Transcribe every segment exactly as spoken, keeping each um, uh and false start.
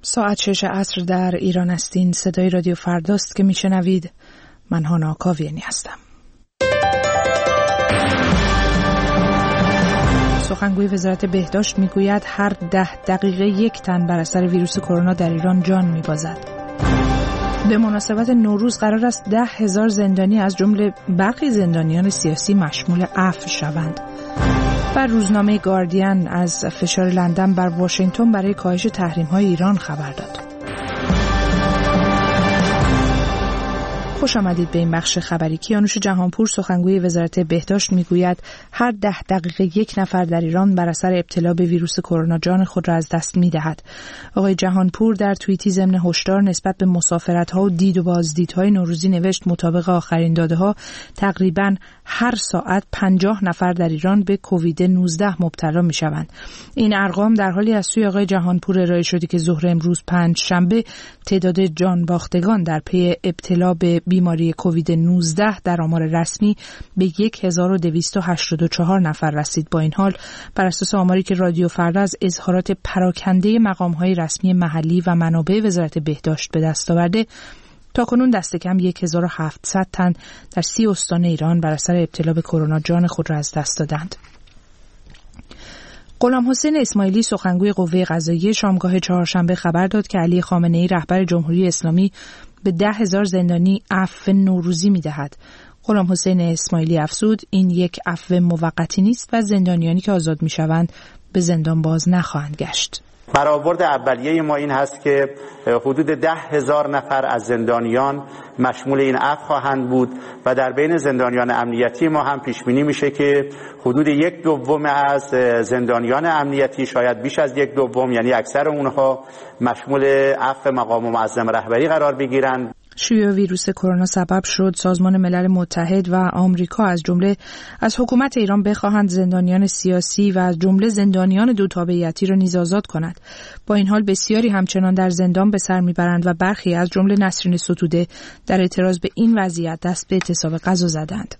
ساعت شش عصر در ایران استین. صدای رادیو فرداست که میشنوید. من هانا کاویانی هستم. سخنگوی وزارت بهداشت میگوید هر ده دقیقه یک تن بر اثر ویروس کرونا در ایران جان میبازد. به مناسبت نوروز قرار است ده هزار زندانی از جمله برخی زندانیان سیاسی مشمول عفو شوند. و روزنامه گاردین از فشار لندن بر واشنگتن برای کاهش تحریم‌های ایران خبر داد. خوش آمدید به این بخش خبری. کیانوش جهانپور سخنگوی وزارت بهداشت میگوید هر ده دقیقه یک نفر در ایران بر اثر ابتلا به ویروس کرونا جان خود را از دست می‌دهد. آقای جهانپور در توییتی ضمن هشدار نسبت به مسافرت‌ها و دید و بازدیدهای نوروزی نوشت مطابق آخرین داده‌ها تقریباً هر ساعت پنجاه نفر در ایران به کووید نوزده مبتلا می‌شوند. این ارقام در حالی از سوی آقای جهانپور ارائه شده که ظهر امروز پنج شنبه تعداد جان باختگان در پی ابتلا به بیماری کووید نوزده در آمار رسمی به هزار و دویست و هشتاد و چهار نفر رسید. با این حال بر اساس آماری که رادیو فردا از اظهارات پراکنده مقام‌های رسمی محلی و منابع وزارت بهداشت به دست آورده، تاکنون دست کم هزار و هفتصد تن در سی استان ایران بر اثر ابتلا به کرونا جان خود را از دست دادند. غلام حسین اسماعیلی سخنگوی قوه قضاییه شامگاه چهارشنبه خبر داد که علی خامنه‌ای رهبر جمهوری اسلامی به ده هزار زندانی عفو نوروزی می‌دهد. غلام حسین اسماعیلی افزود این یک عفو موقتی نیست و زندانیانی که آزاد می‌شوند به زندان باز نخواهند گشت. برآورد اولیه ما این هست که حدود ده هزار نفر از زندانیان مشمول این عفو خواهند بود و در بین زندانیان امنیتی ما هم پیش بینی میشه که حدود یک دوم از زندانیان امنیتی، شاید بیش از یک دوم، یعنی اکثر اونها مشمول عفو مقام معظم رهبری قرار بگیرند. شیوع ویروس کرونا سبب شد سازمان ملل متحد و آمریکا از جمله از حکومت ایران بخواهند زندانیان سیاسی و از جمله زندانیان دو تابعیتی را نیز آزاد کند. با این حال بسیاری همچنان در زندان به سر میبرند و برخی از جمله نسرین ستوده در اعتراض به این وضعیت دست به اعتصاب غذا زدند.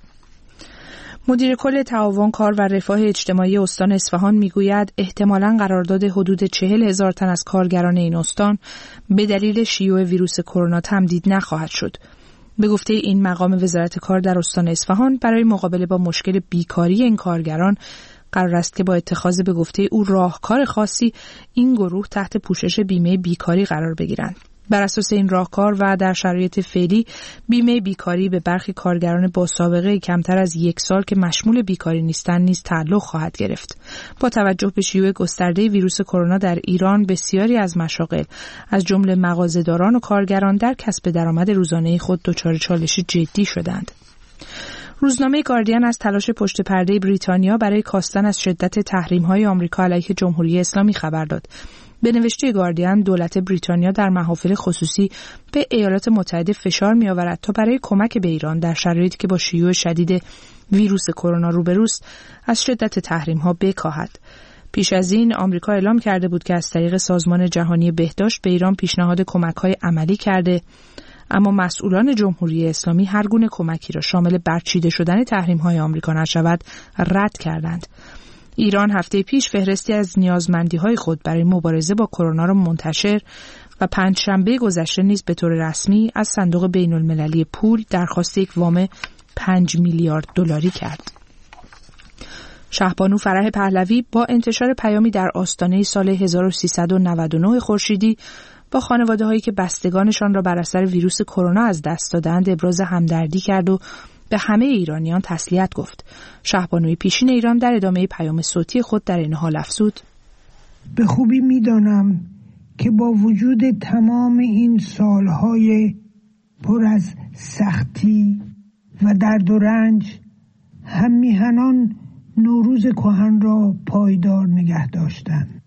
مدیر کل تعاون کار و رفاه اجتماعی استان اصفهان میگوید احتمالاً قرارداد حدود چهل هزار تن از کارگران این استان به دلیل شیوع ویروس کرونا تمدید نخواهد شد. به گفته این مقام وزارت کار در استان اصفهان برای مقابله با مشکل بیکاری این کارگران قرار است که با اتخاذ به گفته او راهکار خاصی این گروه تحت پوشش بیمه بیکاری قرار بگیرند. بر اساس این راهکار و در شرایط فعلی بیمه بیکاری به برخی کارگران با سابقه کمتر از یک سال که مشمول بیکاری نیستند نیز تعلق خواهد گرفت. با توجه به شیوع گسترده ویروس کرونا در ایران بسیاری از مشاغل از جمله مغازه‌داران و کارگران در کسب درآمد روزانه خود دچار چالش جدی شدند. روزنامه گاردین از تلاش پشت پرده بریتانیا برای کاستن از شدت تحریم‌های آمریکا علیه جمهوری اسلامی خبر داد. به نوشته گاردین دولت بریتانیا در محافل خصوصی به ایالات متحده فشار می‌آورد تا برای کمک به ایران در شرایطی که با شیوع شدید ویروس کرونا روبروست از شدت تحریم‌ها بکاهد. پیش از این آمریکا اعلام کرده بود که از طریق سازمان جهانی بهداشت به ایران پیشنهاد کمک‌های عملی کرده، اما مسئولان جمهوری اسلامی هر گونه کمکی را شامل برچیده شدن تحریم‌های آمریکا نشود رد کردند. ایران هفته پیش فهرستی از نیازمندی‌های خود برای مبارزه با کرونا را منتشر و پنجشنبه گذشته نیز به طور رسمی از صندوق بین‌المللی پول درخواست یک وام پنج میلیارد دلاری کرد. شهبانو فرح پهلوی با انتشار پیامی در آستانه سال هزار و سیصد و نود و نه خورشیدی با خانواده‌هایی که بستگانشان را بر اثر ویروس کرونا از دست دادند ابراز همدردی کرد و به همه ایرانیان تسلیت گفت. شهبانوی پیشین ایران در ادامه پیام صوتی خود در این حال افزود: به خوبی می‌دانم که با وجود تمام این سالهای پر از سختی و درد و رنج هم میهنان نوروز کهن را پایدار نگه داشتند.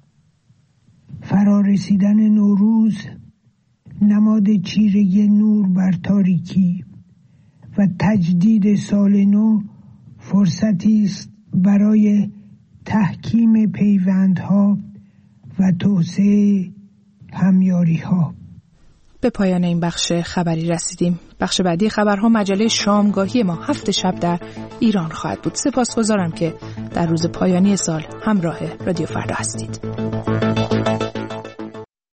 فرارسیدن نوروز نماد چیره نور بر تاریکی و تجدید سال نو فرصتی است برای تحکیم پیوندها و توسعه همیاری‌ها. به پایان این بخش خبری رسیدیم. بخش بعدی خبرها مجله شامگاهی ما هفت شب در ایران خواهد بود. سپاسگزارم که در روز پایانی سال همراه رادیو فردا هستید.